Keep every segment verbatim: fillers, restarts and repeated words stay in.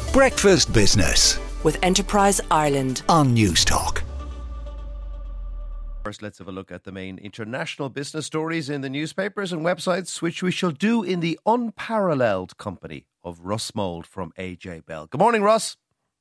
Breakfast Business with Enterprise Ireland on News Talk. First, let's have a look at the main international business stories in the newspapers and websites, which we shall do in the unparalleled company of Russ Mould from A J Bell. Good morning, Russ.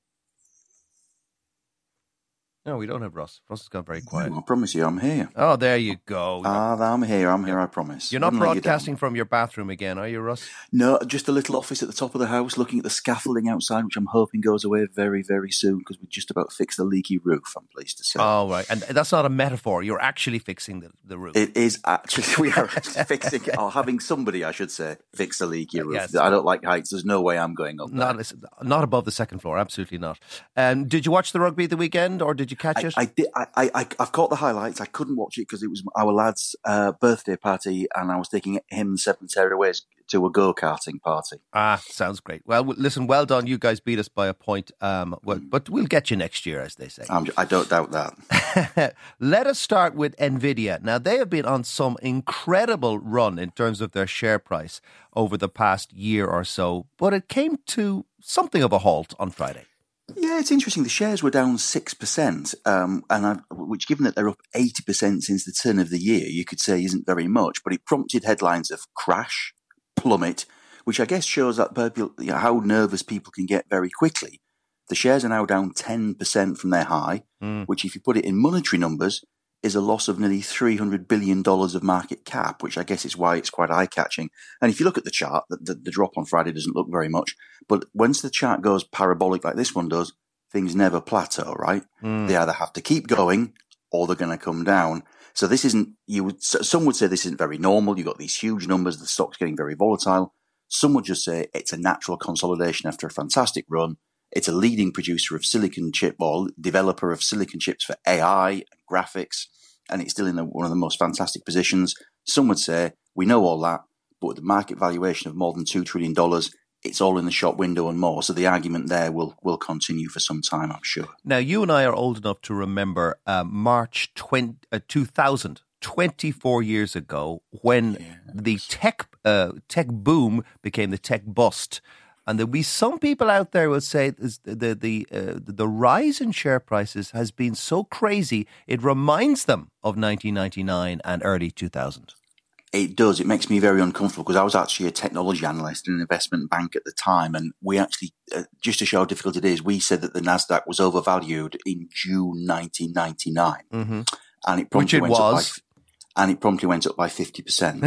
No, we don't have Russ. Russ has gone very quiet. No, I promise you, I'm here. Oh, there you go. Ah, I'm here. I'm here. I promise. You're not Wouldn't let you broadcasting down. from your bathroom again, are you, Russ? No, just a little office at the top of the house, looking at the scaffolding outside, which I'm hoping goes away very, very soon because we're just about to fix the leaky roof. I'm pleased to say. Oh, right. And that's not a metaphor. You're actually fixing the, the roof. It is actually. We are fixing, or having somebody, I should say, fix the leaky roof. Yes. I don't like heights. There's no way I'm going up there. Not, not above the second floor. Absolutely not. Um, did you watch the rugby the weekend, or did you catch I, it? I did. I, I, I've caught the highlights. I couldn't watch it because it was our lad's uh, birthday party, and I was taking him and Seven Terraways to a go-karting party. Ah, sounds great. Well, w- listen, well done. You guys beat us by a point, um, well, but we'll get you next year, as they say. I'm, I don't doubt that. Let us start with Nvidia. Now, they have been on some incredible run in terms of their share price over the past year or so, but it came to something of a halt on Friday. Yeah, it's interesting. The shares were down six percent, um, and I, which, given that they're up eighty percent since the turn of the year, you could say isn't very much, but it prompted headlines of crash, plummet, which I guess shows that people, you know, how nervous people can get very quickly. The shares are now down ten percent from their high, mm. which, if you put it in monetary numbers, is a loss of nearly three hundred billion dollars of market cap, which I guess is why it's quite eye-catching. And if you look at the chart, the, the, the drop on Friday doesn't look very much. But once the chart goes parabolic like this one does, things never plateau, right? Mm. They either have to keep going or they're going to come down. So this isn't, you would, some would say this isn't very normal. You've got these huge numbers, the stock's getting very volatile. Some would just say it's a natural consolidation after a fantastic run. It's a leading producer of silicon chip, or developer of silicon chips for A I and graphics, and it's still in the, one of the most fantastic positions. Some would say, we know all that, but with the market valuation of more than two trillion dollars, it's all in the shop window and more. So the argument there will, will continue for some time, I'm sure. Now, you and I are old enough to remember uh, March twenty, uh, two thousand, twenty-four years ago, when yeah, the tech uh, tech boom became the tech bust. And there'll be some people out there who will say the the the, uh, the rise in share prices has been so crazy, it reminds them of nineteen ninety-nine and early two thousand. It does. It makes me very uncomfortable because I was actually a technology analyst in an investment bank at the time. And we actually, uh, just to show how difficult it is, we said that the NASDAQ was overvalued in June nineteen ninety-nine. Mm-hmm. And it Which it went was. Up by, and it promptly went up by fifty percent.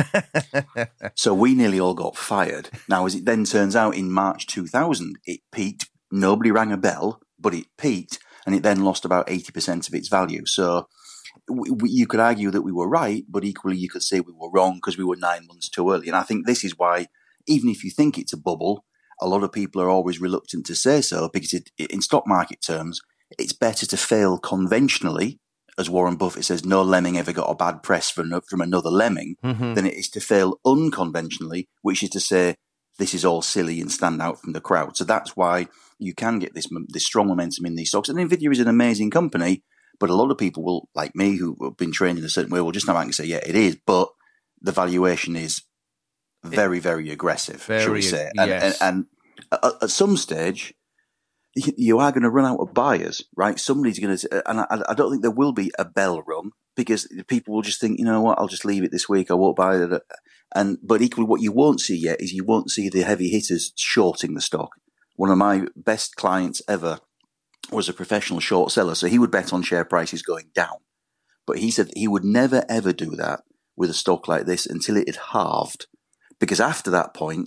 So we nearly all got fired. Now, as it then turns out, in March two thousand, it peaked. Nobody rang a bell, but it peaked, and it then lost about eighty percent of its value. So we, we, you could argue that we were right, but equally you could say we were wrong because we were nine months too early. And I think this is why, even if you think it's a bubble, a lot of people are always reluctant to say so, because it, in stock market terms, it's better to fail conventionally, as Warren Buffett says, no lemming ever got a bad press from, from another lemming, mm-hmm. than it is to fail unconventionally, which is to say this is all silly and stand out from the crowd. So that's why you can get this this strong momentum in these stocks. And Nvidia is an amazing company, but a lot of people will, like me, who have been trained in a certain way, will just now and say, yeah, it is, but the valuation is very, very aggressive, very, shall we say. And, yes. and, and at, at some stage, you are going to run out of buyers, right? Somebody's going to, and I, I don't think there will be a bell rung, because people will just think, you know what, I'll just leave it this week. I won't buy it. And, but equally what you won't see yet is you won't see the heavy hitters shorting the stock. One of my best clients ever was a professional short seller. So he would bet on share prices going down, but he said he would never ever do that with a stock like this until it had halved, because after that point,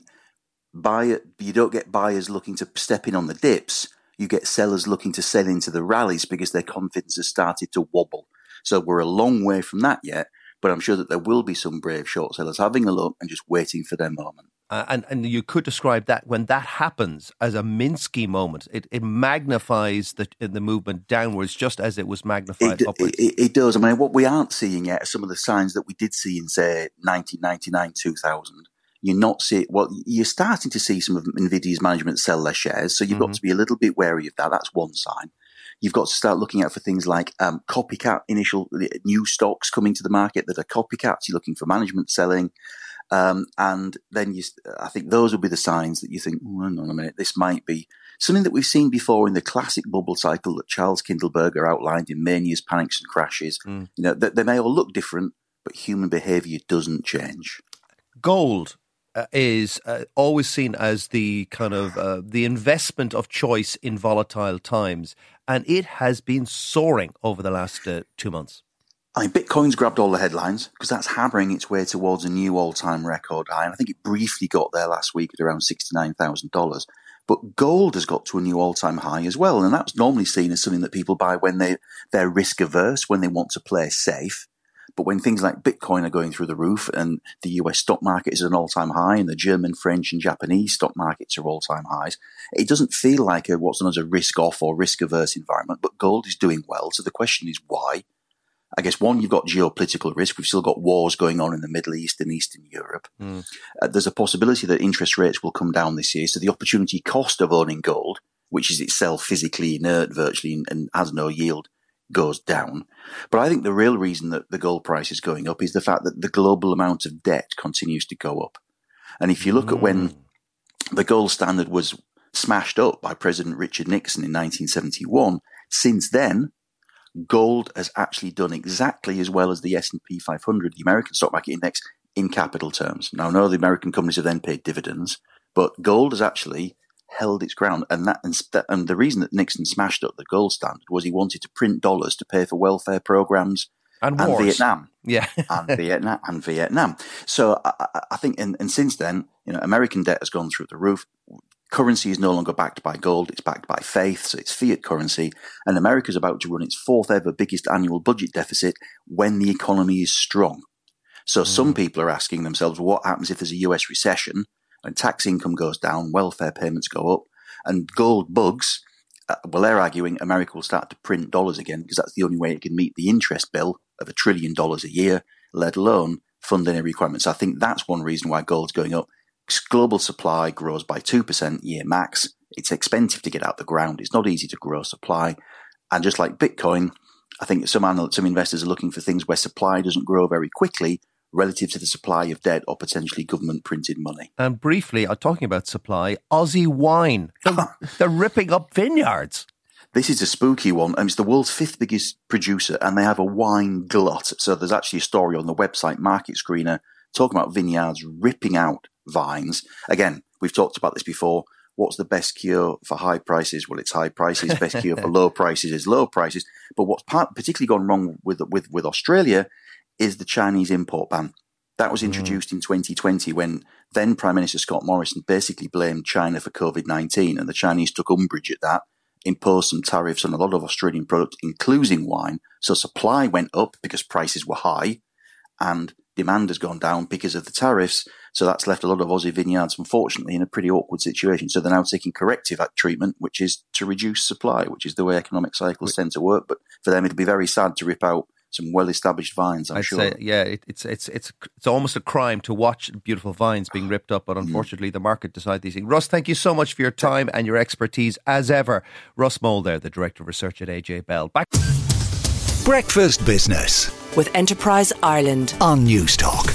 buy you don't get buyers looking to step in on the dips. You get sellers looking to sell into the rallies because their confidence has started to wobble. So we're a long way from that yet, but I'm sure that there will be some brave short sellers having a look and just waiting for their moment. Uh, and, and you could describe that, when that happens, as a Minsky moment. It, it magnifies the the movement downwards, just as it was magnified it, upwards. It, it does. I mean, what we aren't seeing yet are some of the signs that we did see in, say, nineteen ninety-nine, two thousand. You're not see well. You're starting to see some of Nvidia's management sell their shares, so you've mm-hmm. got to be a little bit wary of that. That's one sign. You've got to start looking out for things like um, copycat initial new stocks coming to the market that are copycats. You're looking for management selling. Um, and then you, I think those would be the signs that you think, oh, hang on a minute, this might be something that we've seen before in the classic bubble cycle that Charles Kindleberger outlined in Manias, Panics and Crashes. Mm. You know, that they may all look different, but human behaviour doesn't change. Gold uh, is uh, always seen as the kind of uh, the investment of choice in volatile times, and it has been soaring over the last uh, two months. I mean, Bitcoin's grabbed all the headlines because that's hammering its way towards a new all-time record high. And I think it briefly got there last week at around sixty-nine thousand dollars. But gold has got to a new all-time high as well. And that's normally seen as something that people buy when they, they're risk-averse, when they want to play safe. But when things like Bitcoin are going through the roof and the U S stock market is at an all-time high and the German, French and Japanese stock markets are all-time highs, it doesn't feel like a, what's known as a risk-off or risk-averse environment. But gold is doing well. So the question is why? I guess, one, you've got geopolitical risk. We've still got wars going on in the Middle East and Eastern Europe. Mm. Uh, there's a possibility that interest rates will come down this year. So the opportunity cost of owning gold, which is itself physically inert virtually and, and has no yield, goes down. But I think the real reason that the gold price is going up is the fact that the global amount of debt continues to go up. And if you look mm. at when the gold standard was smashed up by President Richard Nixon in nineteen seventy-one, since then, gold has actually done exactly as well as the S and P five hundred, the American stock market index, in capital terms. Now, I know the American companies have then paid dividends, but gold has actually held its ground. And that, and the reason that Nixon smashed up the gold standard was he wanted to print dollars to pay for welfare programs and, and wars. Vietnam. Yeah. and Vietnam and Vietnam. So I, I think, and, and since then, you know, American debt has gone through the roof. Currency is no longer backed by gold, it's backed by faith, so it's fiat currency, and America's about to run its fourth ever biggest annual budget deficit when the economy is strong. So mm. some people are asking themselves, what happens if there's a U S recession and tax income goes down, welfare payments go up, and gold bugs? Uh, well, they're arguing America will start to print dollars again because that's the only way it can meet the interest bill of a trillion dollars a year, let alone fund any requirements. I think that's one reason why gold's going up. Global supply grows by two percent year max. It's expensive to get out the ground. It's not easy to grow supply. And just like Bitcoin, I think some analysts, some investors are looking for things where supply doesn't grow very quickly relative to the supply of debt or potentially government printed money. And briefly, I'm talking about supply, Aussie wine. They're, they're ripping up vineyards. This is a spooky one. And it's the world's fifth biggest producer and they have a wine glut. So there's actually a story on the website Market Screener talking about vineyards ripping out vines. Again, we've talked about this before. What's the best cure for high prices? Well, it's high prices. Best cure for low prices is low prices. But what's part, particularly gone wrong with, with, with Australia is the Chinese import ban. That was introduced mm. in twenty twenty when then Prime Minister Scott Morrison basically blamed China for COVID nineteen, and the Chinese took umbrage at that, imposed some tariffs on a lot of Australian products, including wine. So supply went up because prices were high, and demand has gone down because of the tariffs. So that's left a lot of Aussie vineyards, unfortunately, in a pretty awkward situation. So they're now taking corrective treatment, which is to reduce supply, which is the way economic cycles tend to work. But for them, it'll be very sad to rip out some well-established vines, I'm I'd sure. Say, yeah, it, it's it's it's it's almost a crime to watch beautiful vines being ripped up, but unfortunately, mm. the market decides these things. Russ, thank you so much for your time and your expertise, as ever. Russ Mould there, the Director of Research at A J Bell. Back. Breakfast Business with Enterprise Ireland on News Talk.